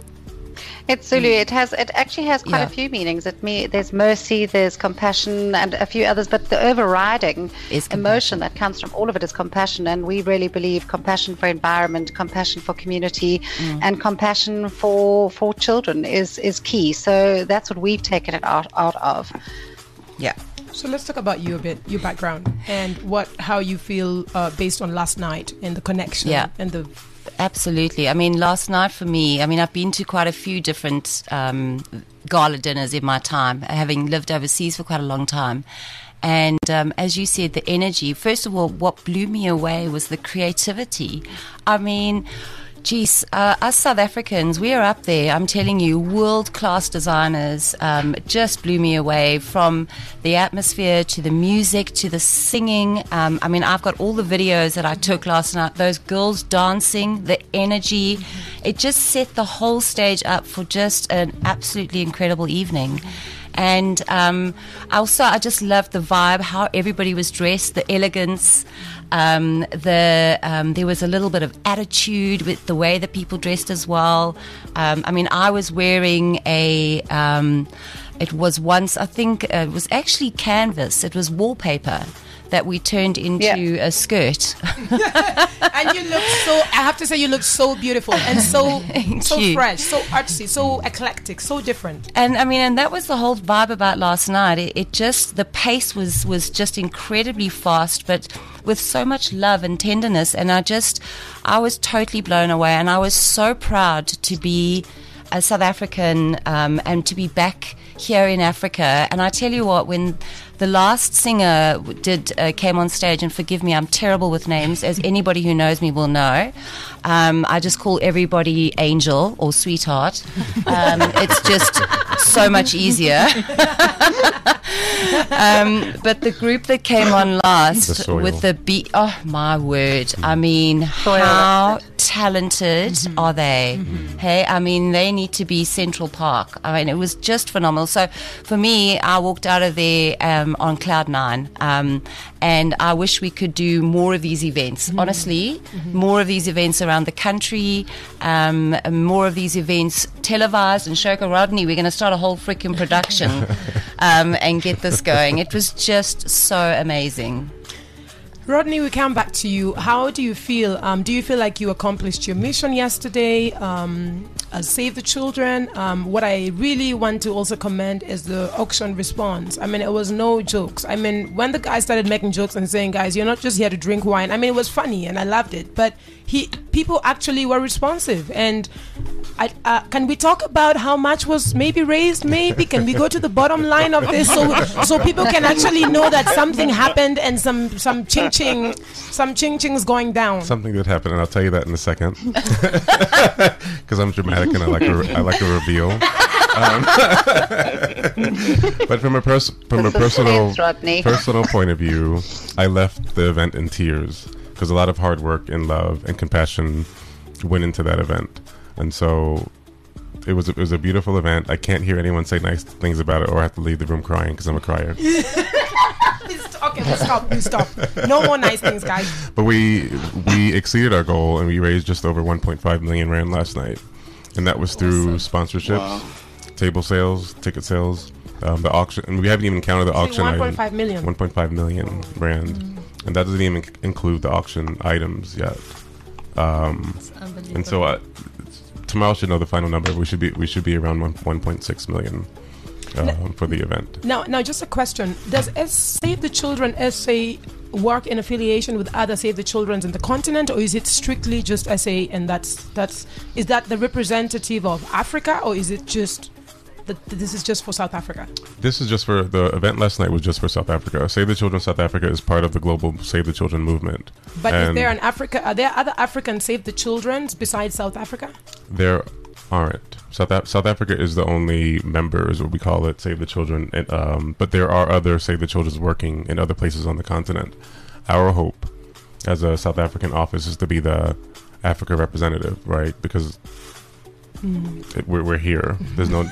It's Zulu. It has. It actually has quite Yeah. a few meanings. It me. There's mercy. There's compassion, and a few others. But the overriding Is emotion that comes from all of it is compassion. And we really believe compassion for environment, compassion for community, and compassion for for children is is key. So that's what we've taken it out out of. Yeah. So let's talk about you a bit, your background, and what how you feel uh, based on last night and the connection Yeah. and the. Absolutely. I mean, last night for me, I mean, I've been to quite a few different um, gala dinners in my time, having lived overseas for quite a long time. And um, as you said, the energy, first of all, what blew me away was the creativity. I mean, geez, uh, us South Africans, we are up there. I'm telling you, world-class designers um, just blew me away, from the atmosphere to the music to the singing. Um, I mean, I've got all the videos that I took last night. Those girls dancing, the energy. It just set the whole stage up for just an absolutely incredible evening. And um, also, I just loved the vibe, how everybody was dressed, the elegance. Um, the um, there was a little bit of attitude with the way that people dressed as well. Um, I mean, I was wearing a. Um, it was once, I think, uh, it was actually canvas. It was wallpaper that we turned into Yeah. a skirt. And you look so. I have to say, you look so beautiful and so so you. fresh, so artsy, so eclectic, so different. And I mean, and that was the whole vibe about last night. It, it just, the pace was, was just incredibly fast, but with so much love and tenderness. And I just, I was totally blown away. And I was so proud to be a South African um, and to be back here in Africa. And I tell you what, when the last singer did uh, came on stage, and forgive me, I'm terrible with names, as anybody who knows me will know. Um, I just call everybody Angel or Sweetheart. Um, it's just so much easier. um, but the group that came on The last soil. with the beat, oh my word! I mean, how talented are they? Hey, I mean, they need to be Central Park. I mean, it was just phenomenal. So for me, I walked out of there um, on cloud nine, um, and I wish we could do more of these events. Honestly, more of these events around the country, um, more of these events televised. And Shoka Rodney, we're going to start a whole freaking production um, and get this going. It was just so amazing. Rodney, we come back to you. How do you feel? Um, do you feel like you accomplished your mission yesterday? Um, uh, Save the Children. Um, what I really want to also commend is the auction response. I mean, it was no jokes. I mean, when the guy started making jokes and saying, guys, you're not just here to drink wine. I mean, it was funny and I loved it. But he, people actually were responsive. And I, uh, can we talk about how much was maybe raised? Maybe can we go to the bottom line of this so so people can actually know that something happened and some some ching ching some ching ching's going down. Something did happen, and I'll tell you that in a second because I'm dramatic and I like a, I like a reveal. Um, but from a pers- from a personal personal point of view, I left the event in tears because a lot of hard work and love and compassion went into that event. And so it was, a, it was a beautiful event. I can't hear anyone say nice things about it or I have to leave the room crying because I'm a crier. Okay, we'll stop. We'll stop. No more nice things, guys. But we we exceeded our goal and we raised just over one point five million rand last night. And that was through sponsorships, wow. table sales, ticket sales, um, the auction. And we haven't even counted the auction one point five million. one point five million rand. Mm. And that doesn't even include the auction items yet. Um, and so I, tomorrow should know the final number. We should be we should be around one one point six million um, now, for the event. Now, now, just a question: does S- Save the Children S A work in affiliation with other Save the Children's in the continent, or is it strictly just S A? And that's that's is that the representative of Africa, or is it just that this is just for South Africa? This is just for the event last night was just for South Africa. Save the Children South Africa is part of the global Save the Children movement. But and is there an Africa? Are there other African Save the Children's besides South Africa? There aren't. South Af- South Africa is the only member, is what we call it, Save the Children. And, um, but there are other Save the Children's working in other places on the continent. Our hope as a South African office is to be the Africa representative, right? Because Mm. It, we're, we're here. There's no.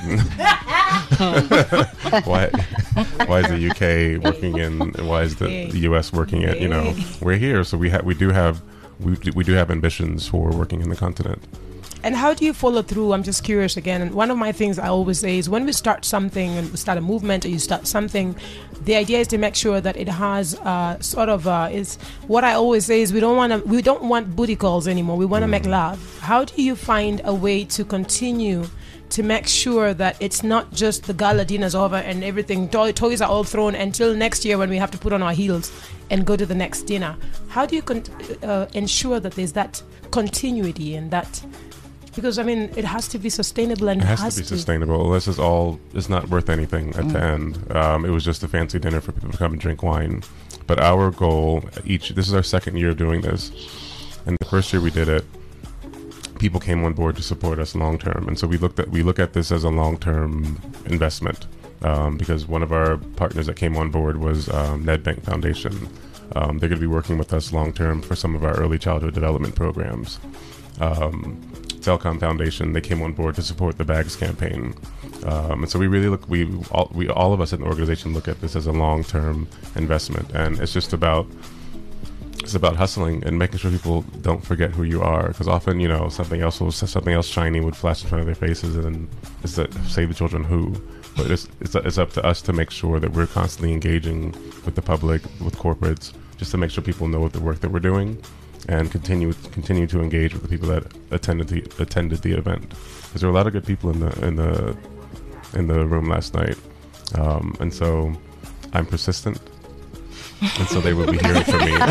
why? Why is the U K working in? Why is the, the U S working at? You know, we're here, so we have. We do have. We do, we do have ambitions for working in the continent. And how do you follow through? I'm just curious again. And one of my things I always say is when we start something and we start a movement or you start something, the idea is to make sure that it has uh, sort of uh, is what I always say is we don't want to we don't want booty calls anymore. We want to mm. make love. How do you find a way to continue to make sure that it's not just the gala dinner's over and everything to- toys are all thrown until next year when we have to put on our heels and go to the next dinner? How do you con- uh, ensure that there's that continuity and that? Because, I mean, it has to be sustainable and it has, has to be to. sustainable. This is all, it's not worth anything at mm. the end. Um, it was just a fancy dinner for people to come and drink wine. But our goal, each, this is our second year of doing this. And the first year we did it, people came on board to support us long term. And so we looked at, we look at this as a long term investment. Um, because one of our partners that came on board was um, Nedbank Foundation. Um, they're going to be working with us long term for some of our early childhood development programs. Um, Telcom Foundation, they came on board to support the Bags campaign. Um, and so we really look, we all, we all of us in the organization look at this as a long-term investment. And it's just about, it's about hustling and making sure people don't forget who you are. Because often, you know, something else will, something else shiny would flash in front of their faces and then it's that Save the Children who. But it's, it's, it's up to us to make sure that we're constantly engaging with the public, with corporates, just to make sure people know what the work that we're doing. And continue continue to engage with the people that attended the attended the event, because there were a lot of good people in the in the in the room last night, um, and so I'm persistent, and so they will be hearing from me.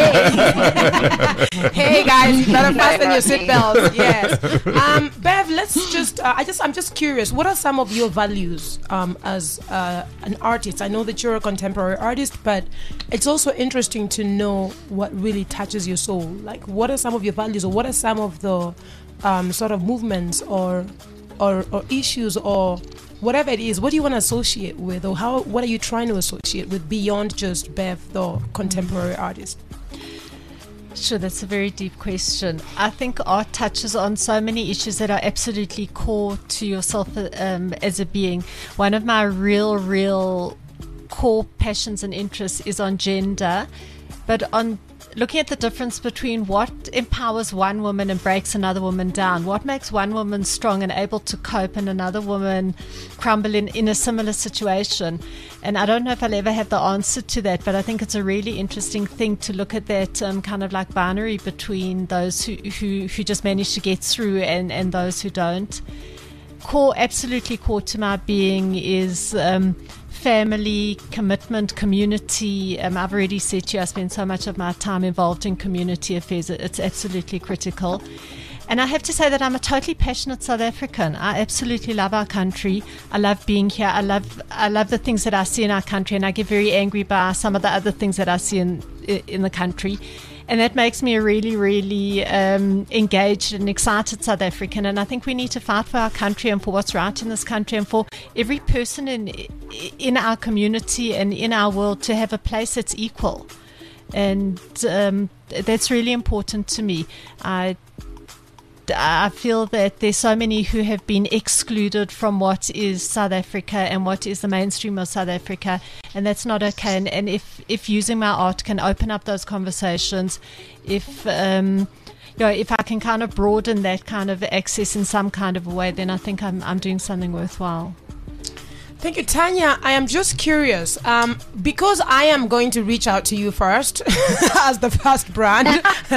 Hey, hey guys, you better fasten your seatbelts. Yes, um, Bev. Let's just. Uh, I just. I'm just curious. What are some of your values um, as uh, an artist? I know that you're a contemporary artist, but it's also interesting to know what really touches your soul. Like, what are some of your values, or what are some of the um, sort of movements or, or or issues or whatever it is? What do you want to associate with, or how? What are you trying to associate with beyond just Bev, the contemporary artist? Sure, that's a very deep question. I think art touches on so many issues that are absolutely core to yourself um, as a being. One of my real, real core passions and interests is on gender, but on looking at the difference between what empowers one woman and breaks another woman down, what makes one woman strong and able to cope and another woman crumble in, in a similar situation. And I don't know if I'll ever have the answer to that, but I think it's a really interesting thing to look at that um, kind of like binary between those who, who, who just manage to get through and, and those who don't. Core, absolutely core to my being is um, family, commitment, community. Um, I've already said to you, I spend so much of my time involved in community affairs. It's absolutely critical. And I have to say that I'm a totally passionate South African. I absolutely love our country. I love being here. I love I love the things that I see in our country, and I get very angry by some of the other things that I see in in the country. And that makes me a really, really um, engaged and excited South African. And I think we need to fight for our country and for what's right in this country and for every person in in our community and in our world to have a place that's equal. And um, that's really important to me. I I feel that there's so many who have been excluded from what is South Africa and what is the mainstream of South Africa, and that's not okay. And, and if, if using my art can open up those conversations, if um, you know, if I can kind of broaden that kind of access in some kind of a way, then I think I'm I'm doing something worthwhile. Thank you, Tanya. I am just curious, um, because I am going to reach out to you first as the first brand.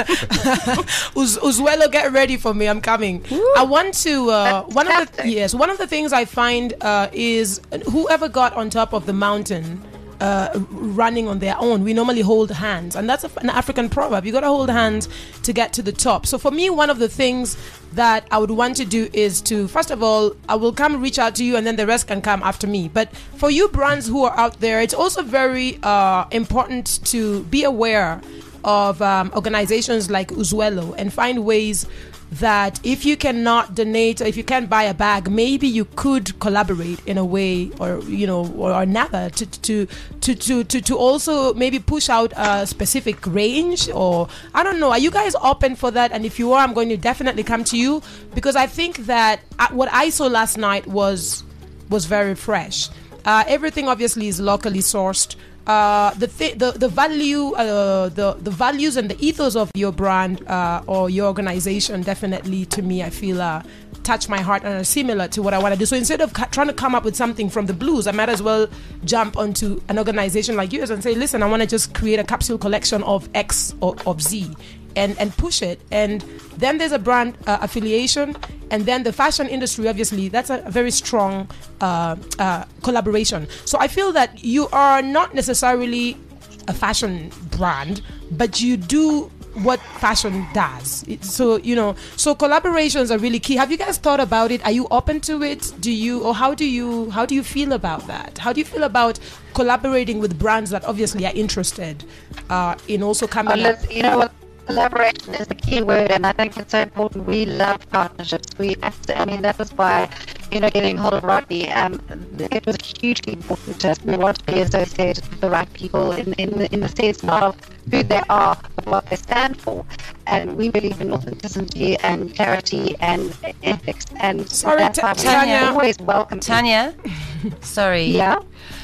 Uz- Uzwelo, get ready for me. I'm coming. Ooh. I want to. Uh, one of the yes, one of the things I find uh, is whoever got on top of the mountain. Uh, running on their own, we normally hold hands, and that's a, an African proverb. You got to hold hands to get to the top. So for me, one of the things that I would want to do is to, first of all, I will come reach out to you, and then the rest can come after me. But for you brands who are out there, it's also very uh, important to be aware of um, organizations like Uzwelo and find ways that if you cannot donate or if you can't buy a bag, maybe you could collaborate in a way, or you know, or another to to to to to, to also maybe push out a specific range, or I don't know. Are you guys open for that? And if you are, I'm going to definitely come to you, because I think that what I saw last night was was very fresh. Uh, everything obviously is locally sourced. Uh, the, th- the the value, uh, the the values and the ethos of your brand uh, or your organization definitely, to me, I feel uh, touch my heart and are similar to what I want to do. So instead of ca- trying to come up with something from the blues, I might as well jump onto an organization like yours and say, listen, I want to just create a capsule collection of X or of Z. And, and push it, and then there's a brand uh, affiliation, and then the fashion industry, obviously that's a, a very strong uh, uh, collaboration. So I feel that you are not necessarily a fashion brand, but you do what fashion does. It, so you know, so collaborations are really key. Have you guys thought about it? Are you open to it? Do you, or how do you how do you feel about that? How do you feel about collaborating with brands that obviously are interested uh, in also coming well, up? You know what? Collaboration is the key word, and I think it's so important. We love partnerships. We, I mean, that was why, you know, getting hold of Rodney, um, it was hugely important to us. We want to be associated with the right people in, in, in the sense not of who they are, but what they stand for. And we believe in authenticity and clarity and ethics. And sorry, that's t- why Tanya. we're always welcome. Tanya, sorry. Yeah.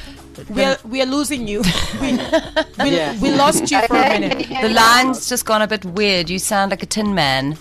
We're we're losing you. We we, Yeah. we lost you for a minute. The line's just gone a bit weird. You sound like a tin man.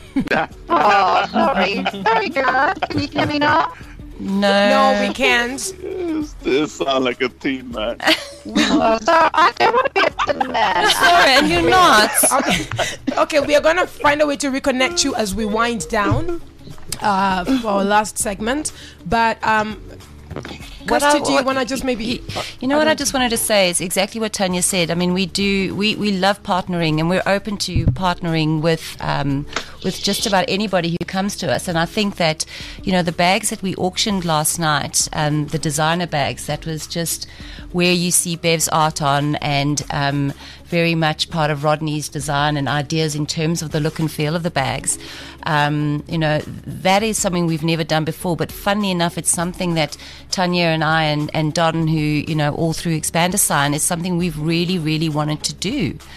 Oh, sorry. Sorry, girl. Can you hear me now? No. No, we can't. Still sound like a teen man. Oh, sorry. I don't want to be a tin man. Sorry, and you're not. Okay, okay, we are gonna find a way to reconnect you as we wind down uh, for our last segment. But um, What Kirsty, I- do you what- want to just maybe? You, you know what I just wanted to say is exactly what Tanya said. I mean, we do, we, we love partnering, and we're open to partnering with um, with just about anybody who comes to us. And I think that, you know, the bags that we auctioned last night, um, the designer bags, that was just where you see Bev's art on, and um, very much part of Rodney's design and ideas in terms of the look and feel of the bags. Um, you know, that is something we've never done before, but funnily enough, it's something that Tanya and I and, and Don, who, you know, all through Expander Sign, is something we've really, really wanted to do.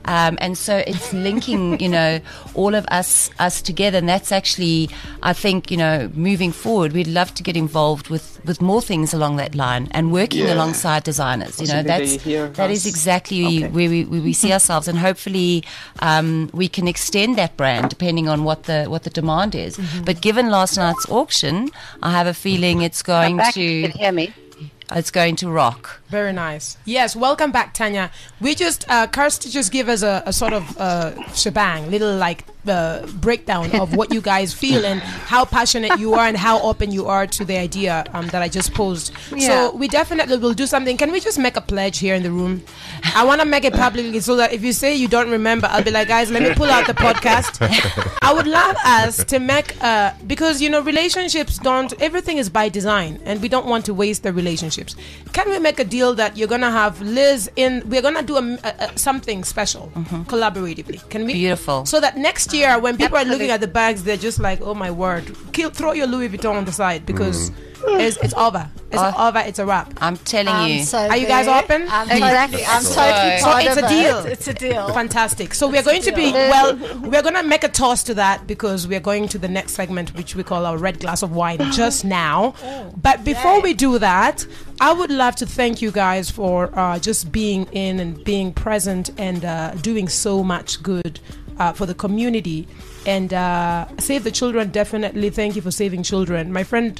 Um, and so it's linking, you know, all of us us together. And that's actually, I think, you know, moving forward, we'd love to get involved with, with more things along that line and working Yeah. alongside designers. You know, Possibly that's they hear that is us. exactly Okay. where we where we see ourselves, and hopefully um, we can extend that brand depending on what the what the demand is. But given last night's auction, I have a feeling it's going Back, to you can hear me. it's going to rock. Very nice. Yes, welcome back, Tanya. We just, uh, Kirsty just give us a, a sort of uh, shebang, little like uh, breakdown of what you guys feel and how passionate you are and how open you are to the idea um, that I just posed. Yeah. So we definitely will do something. Can we just make a pledge here in the room? I want to make it publicly so that if you say you don't remember, I'll be like, guys, let me pull out the podcast. I would love us to make, uh, because, you know, relationships don't, everything is by design and we don't want to waste the relationships. Can we make a deal that you're going to have Liz in, we're going to do a, a, a, something special collaboratively? Can we? Beautiful. So that next year when people are looking Absolutely. at the bags, they're just like, oh my word, Kill, throw your Louis Vuitton on the side because it's, it's over. It's Oh. over. It's a wrap. I'm telling I'm you. so Are you guys there. open? I'm Exactly. totally, I'm So- totally So part it's of a it. deal. It's a deal. Fantastic. So we're going to be, well, we're going to make a toast to that because we're going to the next segment, which we call our red glass of wine just now. But before we do that, I would love to thank you guys for uh, just being in and being present and uh, doing so much good uh, for the community. And uh, Save the Children, definitely thank you for saving children. My friend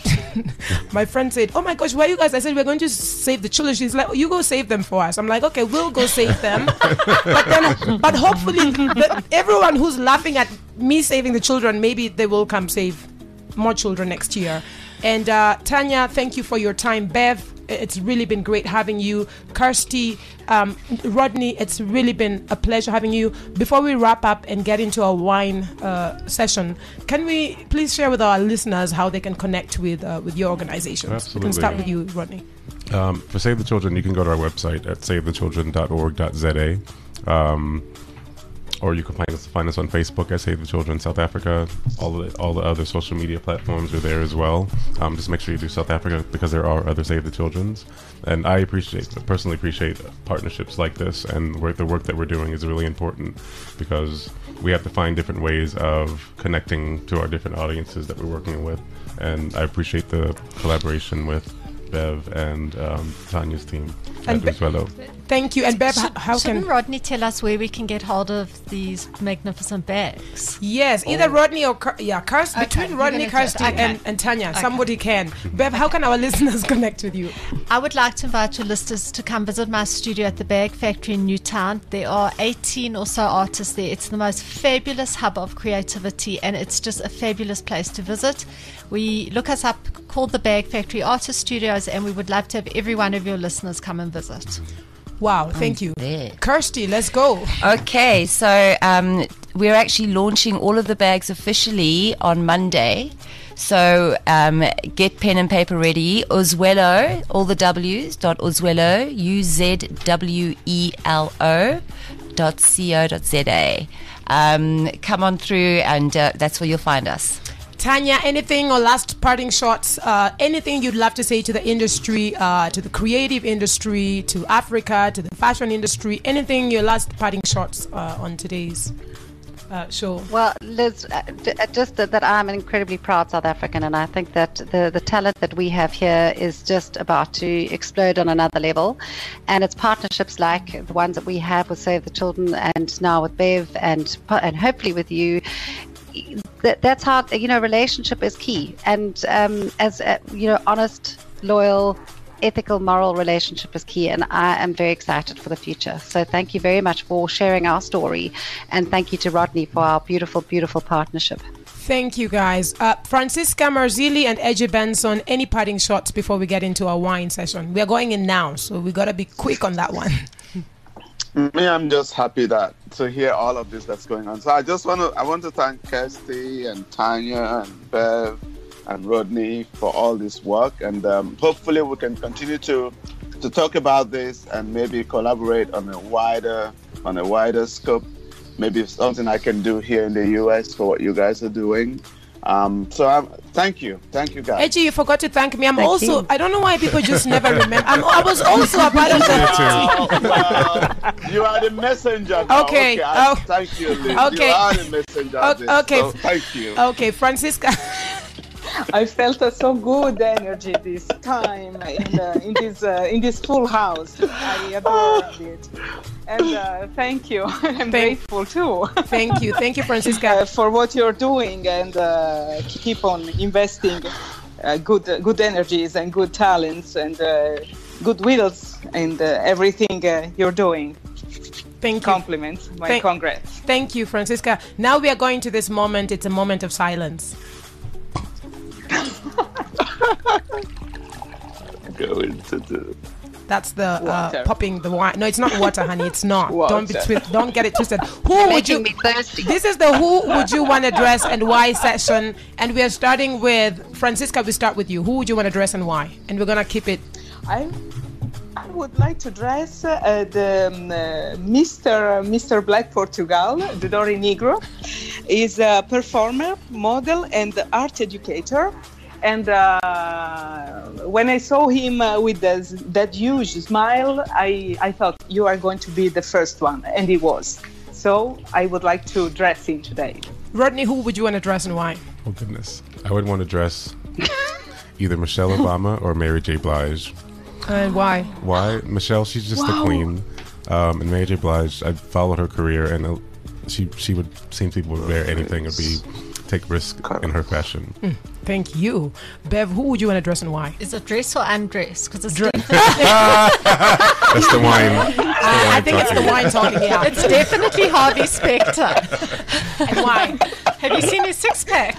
my friend said, oh my gosh, where are you guys? I said, we're going to save the children. She's like, oh, you go save them for us. I'm like, okay, we'll go save them. but then, but hopefully the, everyone who's laughing at me saving the children, maybe they will come save more children next year. And uh, Tanya, thank you for your time. Bev, it's really been great having you. Kirsty, um, Rodney, it's really been a pleasure having you. Before we wrap up and get into our wine uh, session, can we please share with our listeners how they can connect with uh, with your organizations? We can Absolutely. start with you, Rodney. Um, for Save the Children, you can go to our website at save the children dot org dot z a. Um, or you can find us find us on Facebook at Save the Children South Africa. All the all the other social media platforms are there as well. Um, just make sure you do South Africa because there are other Save the Children's. And I appreciate, personally appreciate partnerships like this, and work, the work that we're doing is really important because we have to find different ways of connecting to our different audiences that we're working with. And I appreciate the collaboration with Bev and um, Tanya's team And at Be- Uzwelo. Thank you. And Bev, h- how Shouldn't can... Rodney tell us where we can get hold of these magnificent bags? Yes, either Rodney or Kir- yeah, Kirsty. Okay, Between you're Rodney, gonna do it. Kirsty, Okay. and, and Tanya, somebody can. Bev, how can our listeners connect with you? I would like to invite your listeners to come visit my studio at the Bag Factory in Newtown. There are eighteen or so artists there. It's the most fabulous hub of creativity, and it's just a fabulous place to visit. We look us up, called the Bag Factory Artist Studios, and we would love to have every one of your listeners come and visit. Wow, thank you. there. Kirsty, let's go. Okay, so um, we're actually launching all of the bags officially on Monday. So um, get pen and paper ready. Uzwelo, all the W's, dot Uzwelo, U Z W E L O dot C O dot Z A. Um, come on through, and uh, that's where you'll find us. Tanya, anything or last parting shots, uh, anything you'd love to say to the industry, uh, to the creative industry, to Africa, to the fashion industry, anything, your last parting shots uh, on today's uh, show? Well, Liz, uh, d- uh, just that, that I'm an incredibly proud South African, and I think that the, the talent that we have here is just about to explode on another level. And it's partnerships like the ones that we have with Save the Children and now with Bev and and hopefully with you. That, that's how, you know, relationship is key. And um, as, uh, you know, honest, loyal, ethical, moral relationship is key. And I am very excited for the future. So thank you very much for sharing our story. And thank you to Rodney for our beautiful, beautiful partnership. Thank you, guys. Uh, Francisca Marzilli and Edgy Benson, any parting shots before we get into our wine session? We are going in now, so we got to be quick on that one. Me, I'm just happy that to hear all of this that's going on. So I just want to I want to thank Kirsty and Tanya and Bev and Rodney for all this work, and um, hopefully we can continue to to talk about this and maybe collaborate on a wider on a wider scope. Maybe something I can do here in the U S for what you guys are doing. Um, so I'm, thank you, thank you guys. Edgy, you forgot to thank me. I'm Thank also. you. I don't know why people just never remember. I'm, I was also a part of the. Oh, well, you are the messenger. Now. Okay, okay I, oh. thank you, Liz. Okay. You are the messenger. O- of this, okay. so thank you. Okay, Francisca. I felt a so good energy this time in, uh, in this uh, in this full house. I adored it, and uh, thank you. I'm Thank- grateful too Thank you, thank you, uh, Francisca. for what you're doing, and uh, keep on investing uh, good uh, good energies and good talents and uh, good wills and uh, everything uh, you're doing. Thank you. Compliments, my Thank- congrats. Thank you, Francisca. Now we are going to this moment. It's a moment of silence. Go into the. That's the uh, Water. popping the wine. No, it's not water, honey. It's not. Water. Don't be twi- don't get it twisted. Who would you? Making me thirsty. This is the who would you want to dress and why session, and we are starting with Francisca. We start with you. Who would you want to dress and why? And we're gonna keep it. I I would like to dress uh, the um, uh, Mister Mister Black Portugal, the Dori Negro, is a performer, model, and art educator. And uh, when I saw him uh, with this, that huge smile, I, I thought you are going to be the first one, and he was. So I would like to dress him today. Rodney, who would you want to dress and why? Oh goodness, I would want to dress either Michelle Obama or Mary J. Blige. And why? Why? Michelle, she's just the queen, um, and Mary J. Blige. I followed her career, and uh, she she would seem people would wear anything or be take risk in her fashion. Mm, thank you, Bev. Who would you want to dress and why? Is it dress or undress? Because it's, Dre- That's the wine. That's the I wine think it's the talking. wine talking. Yeah. it's definitely Harvey Specter. And why? Have you seen his six pack?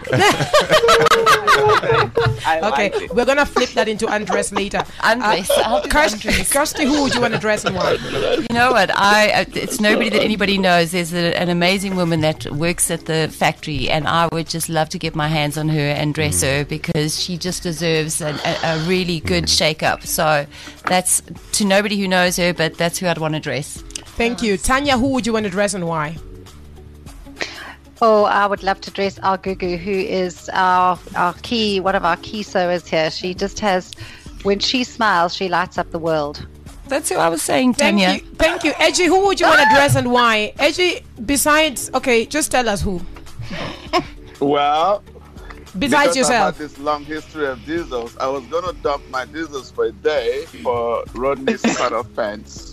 I Okay, like it. we're gonna flip that into undress later. Undress. I'll do Kirsty, undress. Kirsty, who would you want to dress and why? You know what? I uh, it's nobody that anybody knows. There's a, an amazing woman that works at the factory, and I would just love to get my hands on her and dress her because she just deserves a, a, a really good shake up. So that's to nobody who knows her, but that's who I'd want to dress. Thank you, Tanya. Who would you want to dress and why? Oh, I would love to dress our Gugu, who is our our key, one of our key sewers here. She just has, when she smiles, she lights up the world. That's who I was saying, Thank Tanya. you, thank you, Edgy. Who would you want to dress and why? Edgy. Besides, okay, just tell us who. Well, Besides because yourself. I had this long history of diesels, I was gonna dump my diesels for a day for Rodney's cut off pants.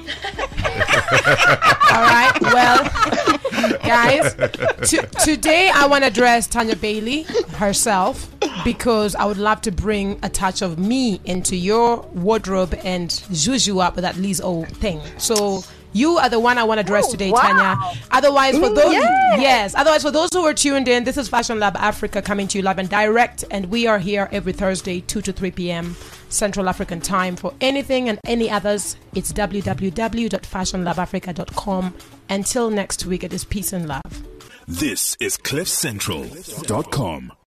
All right. Well, guys, t- today I want to dress Tanya Bailey herself because I would love to bring a touch of me into your wardrobe and zhuzh you up with that Liz O thing. So you are the one I want to dress today, wow. Tanya. Otherwise, for those yes, otherwise for those who are tuned in, this is Fashion Lab Africa coming to you live and direct, and we are here every Thursday, two to three p.m. Central African time. For anything and any others, it's w w w dot fashion lab africa dot com. Until next week, it is peace and love. This is cliff central dot com.